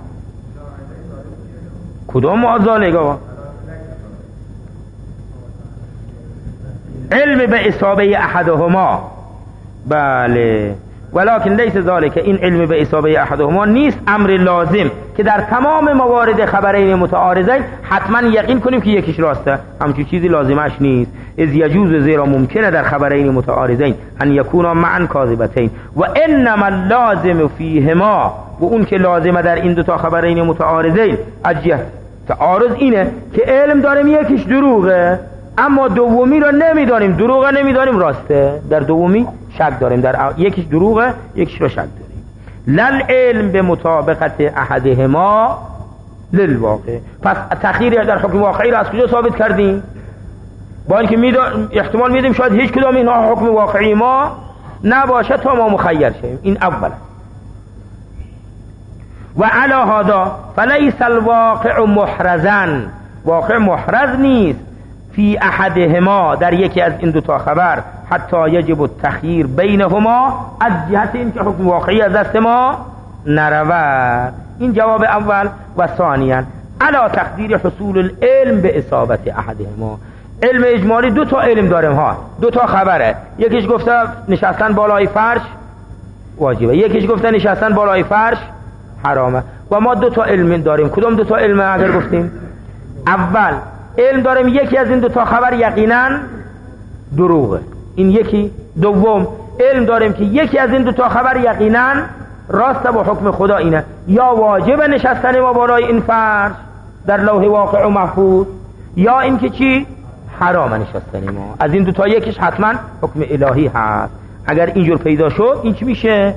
کدام معاذالگاه؟ علم به اصابه احدهما، بله، ولکن لیس ذالک، این علم به اصابه احدهما نیست امر لازم که در تمام موارد خبرین متعارضین حتما یقین کنیم که یکیش راسته، همچون چیزی لازمش نیست. اذ یجوز، زیرا ممکنه در خبرین متعارضین ان یکونا معا کاذبتین و انما اللازم فیهما، و اون که لازمه در این دو تا خبرین متعارضین از جهت تعارض اینه که علم داریم یکیش دروغه اما دومی رو نمیدانیم، دروغه نمیدانیم راسته، در دومی شک داریم، در یکیش دروغه یکیش رو شک داریم. لل علم به مطابقت احدهما للواقع. پس تخییر در حکم واقعی رو از کجا ثابت کردیم؟ با اینکه احتمال میدیم شاید هیچ کدام اینها حکم واقعی ما نباشه تا ما مخیر شیم. این اولا. و علی هذا فلیس الواقع محرزا، واقع محرز نیست فی احدهما، در یکی از این دو تا خبر، حتی یجب التخییر بینهما، از جهت این که حکم واقعی از دست ما نرود. این جواب اول. و ثانیا علی تقدیر حصول العلم به اصابت احدهما. علم اجمالی دو تا علم داریم ها، دو تا خبره، یکیش گفته نشستن بالای فرش واجبه، یکیش گفته نشستن بالای فرش حرامه، و ما دو تا علم داریم. کدام دو تا علم اگر گفتیم؟ اول علم داریم یکی از این دو تا خبر یقینا دروغه، این یکی. دوم علم داریم که یکی از این دو تا خبر یقینا راسته و حکم خدا اینه، یا واجب نشستن ما بالای این فرش در لوح واقع و محفوظ، یا این که چی؟ حرام نشستن ما. از این دو تا یکیش حتما حکم الهی هست. اگر اینجور پیدا شد این چی میشه؟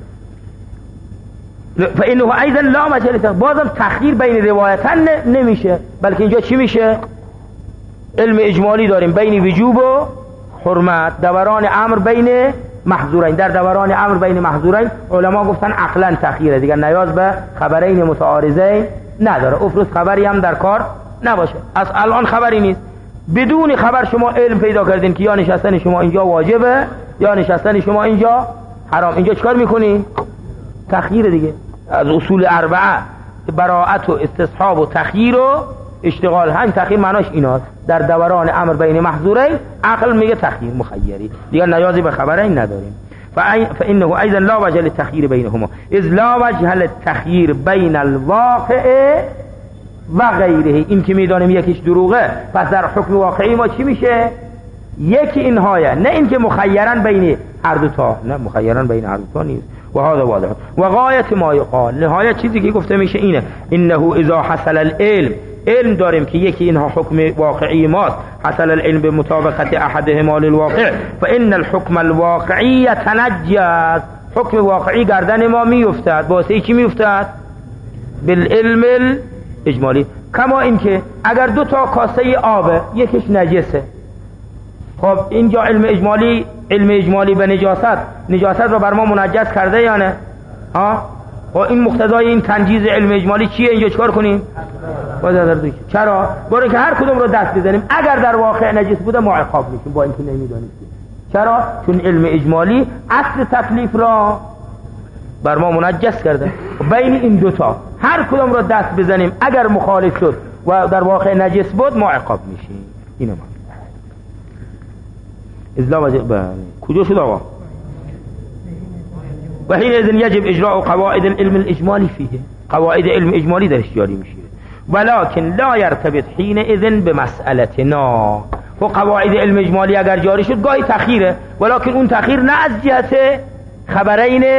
فانه ایضا لا مجال، بازم تخییر بین روایتن نمیشه، بلکه اینجا چی میشه؟ علم اجمالی داریم بین وجوب و حرمت، دوران امر بین محظورین. در دوران امر بین محظورین علما گفتن عقلا تخییره، دیگر نیاز به خبرین متعارضین نداره، افرض خبری هم در کار نباشه. از الان خبری نیست، بدون خبر شما علم پیدا کردین که یا نشستن شما اینجا واجبه یا نشستن شما اینجا حرام، اینجا چکار میکنی؟ تخییر دیگه. از اصول اربعه براءت و استصحاب و تخییر و اشتغال، هم تخییر معناش ایناست. در دوران امر بین محظورین عقل میگه تخییر مخیری، دیگه نیازی به خبرین نداریم. فانه ایضا لا وجه للتخییر بینهما، اذ لا وجه للتخییر بین الواقع و غیره. این که میدانیم یکیش دروغه، پس در حکم واقعی ما چی میشه؟ یکی اینهایه، نه این که مخیرن بین هر دو تا، نه مخیرن بین هر دو تا نیست. و هذا واضح. و غایت ما یقال، نهایت چیزی که گفته میشه اینه، انه اذا حصل العلم، علم داریم که یکی اینها حکم واقعی ماست، حصل العلم به مطابقت احدهما للواقع، فان الحكم الواقعی يتنجس، حکم واقعی گردن ما میافتد، واسه چی میافتد؟ بالعلم الاجمالی. کما اینکه اگر دو تا کاسه آبه یکیش نجسه، خب اینجا علم اجمالی به نجاست رو بر ما منجس کرده یا نه؟ خب این مقتضای این تنجیز علم اجمالی چیه؟ اینجا چکار کنیم؟ چرا؟ برای که هر کدوم رو دست بزنیم، اگر در واقع نجس بوده ما عقاب میشیم با اینکه نمیدانیم. چرا؟ چون علم اجمالی اصل تکلیف را بر ما منجس کرده. بین این دوتا هر کدوم رو دست بزنیم، اگر مخالف شد و در واقع نجس بود ما عقاب میشیم. اینو ما کجا شد آقا؟ و حينئذ يجب اجراء قواعد العلم الاجمالي فيه، قواعد علم اجمالی درش جاری میشه، ولكن لا يرتبط حينئذ بمسألتنا. و قواعد علم اجمالی اگر جاری شد گاهی تخیره، ولكن اون تخییر نه از جهت خبرین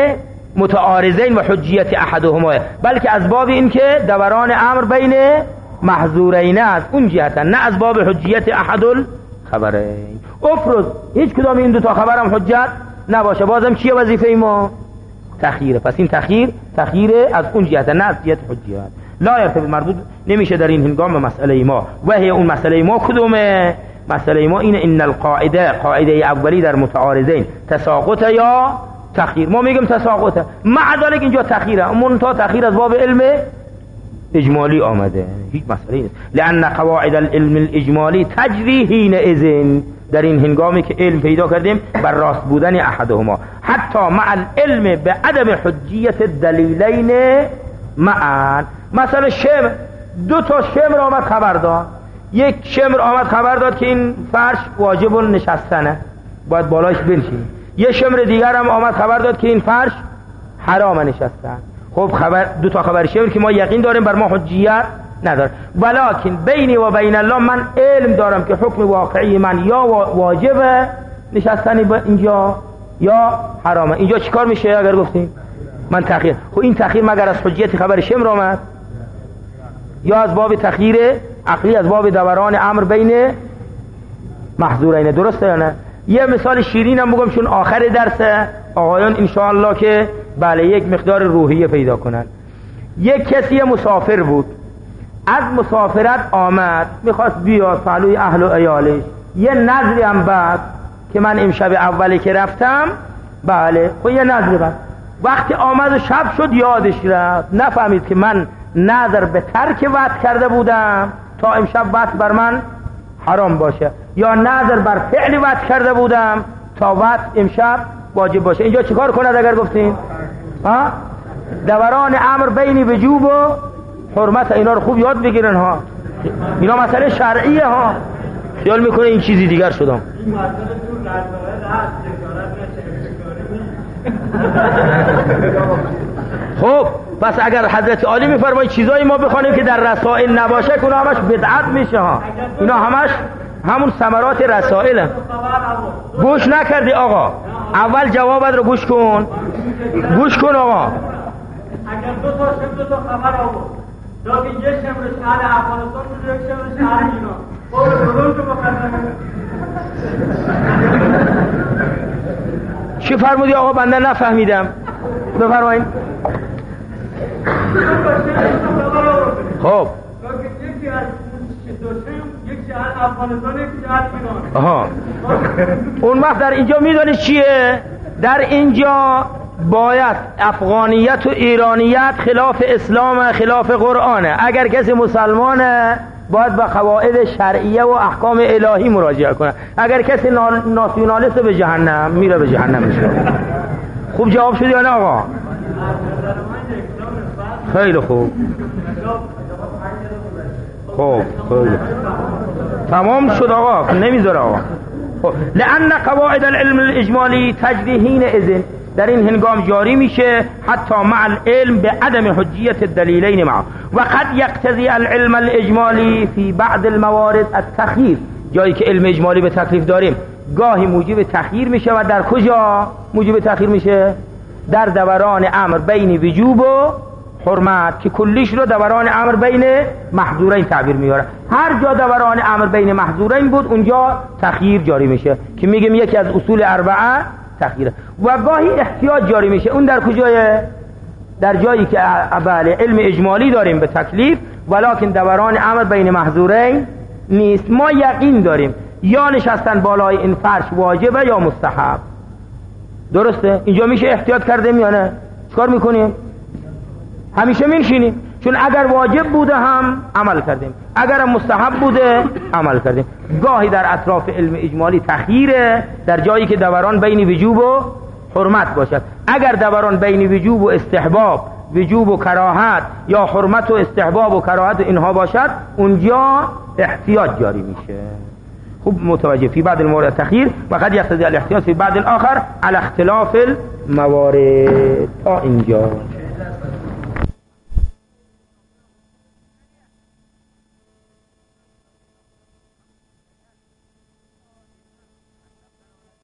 متعارضین و حجیت احدهما، بلکه از باب این که دوران امر بین محظورین است، اون جهتا، نه از باب حجیت احد الخبرین. افرض هیچ کدام این دو تا خبرم حجت نباشه، بازم چیه وظیفه ما؟ تخییره. پس این تخییر از اون جهت، نه از جهت حجیت. لا یرتبط، مردود نمیشه در این هنگام مسئله ما. و هی اون مسئله ما کدومه؟ مسئله ما اینه ان القاعده، قاعده اولی در متعارضین تساقط یا تخییر. ما میگیم تساقطه، مع ذلك اینجا تخییره، منتها تخییر از باب علم اجمالی آمده، هیچ مسئله نیست. لان قواعد العلم الاجمالی تجری حینئذ، در این هنگامی که علم پیدا کردیم بر راست بودن احدهما، حتی مع العلم به عدم حجیت دلیلین معا. مثلا شمر، دو تا شمر آمد خبر داد، یک شمر آمد خبر داد که این فرش واجب نشستنه، باید بالاش بنشین. یه شمر دیگر هم آمد خبر داد که این فرش حرام نشستن. خب دو تا خبر شمر که ما یقین داریم بر ما حجیت نداره، ولکن بینی و بین الله من علم دارم که حکم واقعی من یا واجبه نشستنی به اینجا یا حرامه. اینجا چیکار میشه اگر گفتیم من تخییر؟ خب این تخییر مگر از حجیت خبر شمر آمد یا از باب تخییر عقلی، از باب دوران امر بین محظورین؟ درسته یا نه؟ یه مثال شیرین هم بگم چون آخر درس آقایان انشاءالله که بله یک مقدار روحیه پیدا کنن. یک کسی مسافر بود، از مسافرت آمد میخواست بیاد پهلوی اهل و عیالش، یه نظری هم بعد که من امشب اولی که رفتم، بله خب یه نظری بعد وقتی آمد و شب شد یادش رفت، نفهمید که من نظر به ترک وعد کرده بودم تا امشب وعد بر من حرام باشه، یا نظر بر فعل وعد کرده بودم تا وعد امشب واجب باشه. اینجا چیکار کند اگر گفتیم دوران امر بینی وجوب و حرمت؟ اینا رو خوب یاد بگیرن ها، اینا مسئله شرعیه ها. خیال میکنه این چیزی دیگر شدم. خب پس اگر حضرت عالی میفرمایید چیزایی ما بخوانیم که در رسائل نباشه که اونا همش بدعت میشه ها، اینا همش همون ثمرات رسائل. گوش نکردی آقا، اول جوابت رو گوش کن، گوش کن آقا. اگر دو تا خبر آورد، لیکن یک شمرش اهل افغانستان بود، یک شمرش اهل ایران، خب تو مقدمه چی فرمودی آقا؟ بنده نفهمیدم، بفرمایید. خب یکی از یکی اهل افغانستان، یکی اهل ایران. آها، اون وقت در اینجا میدونی چیه؟ در اینجا باید افغانیت و ایرانیت خلاف اسلام، خلاف قرآنه. اگر کسی مسلمانه باید به قواعد شرعیه و احکام الهی مراجعه کنه. اگر کسی ناسیونالیست به جهنم میره، به جهنم میشه. خوب جواب شد یا نه آقا؟ خیلی خوب. خب خیلی تمام شد آقا، نمیذاره آقا. لأن قواعد العلم الاجمالی تجری حینئذ، در این هنگام جاری میشه حتی مع العلم به عدم حجیت الدلیلین معه. و قد یقتضی العلم الاجمالی فی بعض الموارد التخییر، جایی که علم اجمالی به تکلیف داریم گاهی موجب تخییر میشه. و در کجا موجب تخییر میشه؟ در دوران امر بین وجوب و حرمت، که کلیش رو دوران امر بین محظورین تعبیر میاره. هر جا دوران امر بین محظورین بود اونجا تخییر جاری میشه، که میگیم یکی از اصول اربعه تخییره. و گاهی احتیاط جاری میشه. اون در کجایه؟ در جایی که بله علم اجمالی داریم به تکلیف، ولکن دوران امر بین محظورین نیست. ما یقین داریم یا نشستن بالای این فرش واجبه یا مستحب. درسته؟ اینجا میشه احتیاط کردیم یا نه؟ چکار میکنیم؟ همیشه میشینیم، چون اگر واجب بوده هم عمل کردیم، اگر هم مستحب بوده عمل کردیم. گاهی در اطراف علم اجمالی تخییره در جایی که دوران بین وجوب و حرمت باشد. اگر دوران بین وجوب و استحباب، وجوب و کراهت، یا حرمت و استحباب و کراهت و اینها باشد، اونجا احتیاط جاری میشه. خوب متوجه. فی بعض الموارد تخییر و قد یقتضی الاحتیاط فی بعض الاخر على اختلاف الموارد. تا اینجا